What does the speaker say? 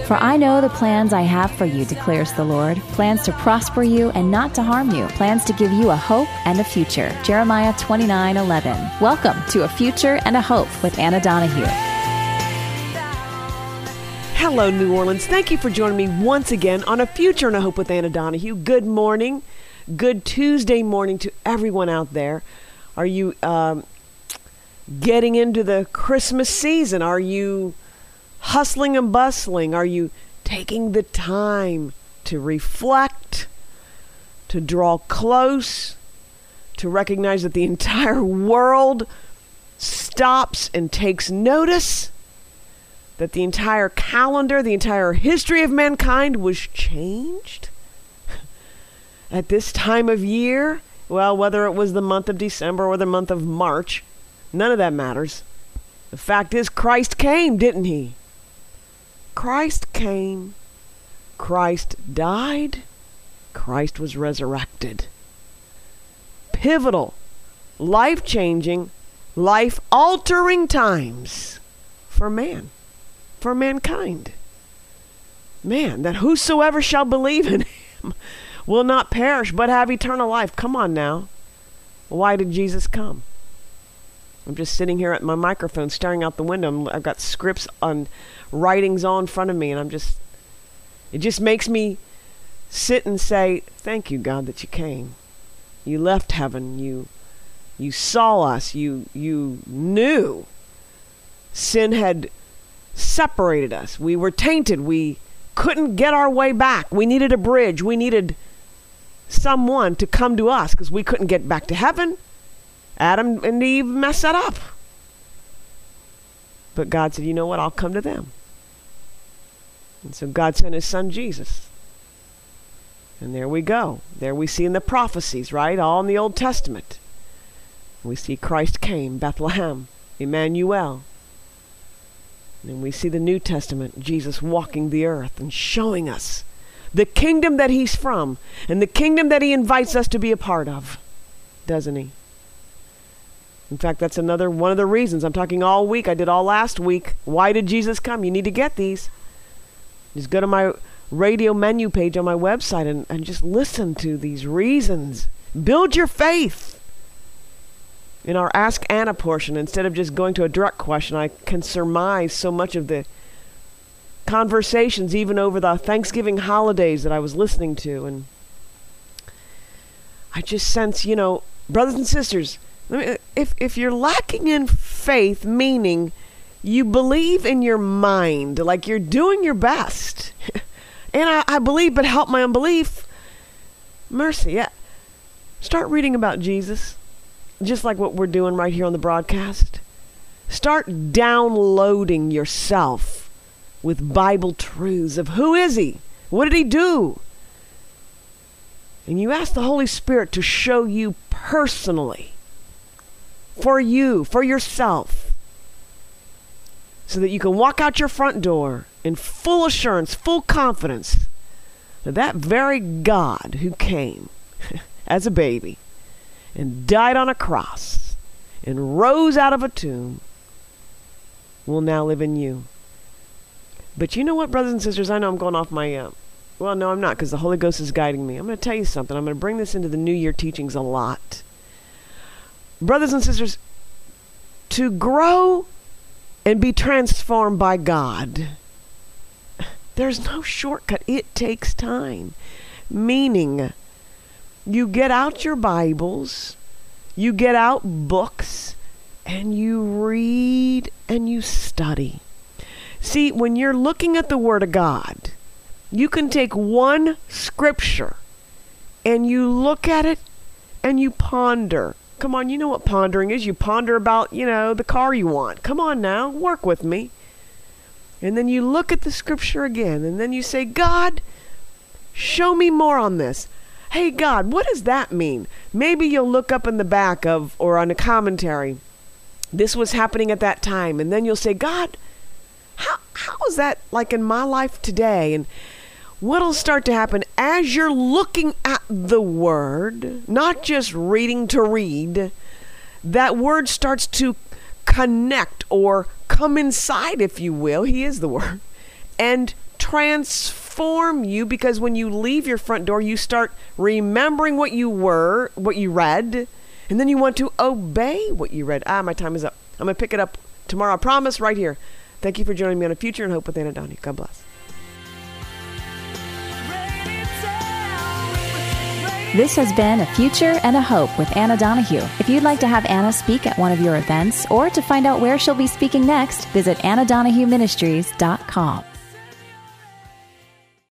For I know the plans I have for you, declares the Lord, plans to prosper you and not to harm you, plans to give you a hope and a future. Jeremiah 29:11. Welcome to A Future and a Hope with Anna Donahue. Hello, New Orleans. Thank you for joining me once again on A Future and a Hope with Anna Donahue. Good morning. Good Tuesday morning to everyone out there. Are you getting into the Christmas season? Are you hustling and bustling? Are you taking the time to reflect, to draw close, to recognize that the entire world stops and takes notice? That the entire calendar, the entire history of mankind was changed at this time of year? Well, whether it was the month of December or the month of March, none of that matters. The fact is, Christ came, didn't he? Christ came. Christ died. Christ was resurrected. Pivotal, life-changing, life-altering times for man. For mankind. Man, that whosoever shall believe in him will not perish but have eternal life. Come on now. Why did Jesus come? I'm just sitting here at my microphone staring out the window. I've got scripts on writings all in front of me, and it just makes me sit and say, thank you, God, that you came. You left heaven. You saw us. You knew sin had separated us. We were tainted. We couldn't get our way back. We needed a bridge. We needed someone to come to us because we couldn't get back to heaven. Adam and Eve messed that up. But God said, you know what? I'll come to them. And so God sent his son Jesus. And there we go. There we see in the prophecies, right? All in the Old Testament. We see Christ came, Bethlehem, Emmanuel. And we see the New Testament, Jesus walking the earth and showing us the kingdom that he's from and the kingdom that he invites us to be a part of, doesn't he? In fact, that's another one of the reasons. I'm talking all week. I did all last week. Why did Jesus come? You need to get these. Just go to my radio menu page on my website and just listen to these reasons. Build your faith. In our Ask Anna portion, instead of just going to a direct question, I can surmise so much of the conversations, even over the Thanksgiving holidays that I was listening to. And I just sense, brothers and sisters, if you're lacking in faith, meaning you believe in your mind, like you're doing your best, and I believe, but help my unbelief, mercy, yeah. Start reading about Jesus. Just like what we're doing right here on the broadcast. Start downloading yourself with Bible truths of who is he? What did he do? And you ask the Holy Spirit to show you personally, for you, for yourself, so that you can walk out your front door in full assurance, full confidence that that very God who came as a baby and died on a cross and rose out of a tomb will now live in you. But you know what, brothers and sisters? I know I'm going off my, well, no, I'm not, because the Holy Ghost is guiding me. I'm going to tell you something. I'm going to bring this into the New Year teachings a lot. Brothers and sisters, to grow and be transformed by God, there's no shortcut. It takes time. Meaning, you get out your Bibles, you get out books, and you read and you study. See, when you're looking at the Word of God, you can take one scripture and you look at it and you ponder. Come on, you know what pondering is. You ponder about, the car you want. Come on now, work with me. And then you look at the scripture again and then you say, God, show me more on this. Hey, God, what does that mean? Maybe you'll look up in the back of, or on a commentary, this was happening at that time. And then you'll say, God, how is that like in my life today? And what'll start to happen as you're looking at the Word, not just reading to read, that Word starts to connect or come inside, if you will. He is the Word. And transform you, because when you leave your front door, you start remembering what you read, and then you want to obey what you read. My time is up. I'm going to pick it up tomorrow, I promise, right here. Thank you for joining me on A Future and Hope with Anna Donahue. God bless. This has been A Future and a Hope with Anna Donahue. If you'd like to have Anna speak at one of your events or to find out where she'll be speaking next, visit AnnaDonahueMinistries.com.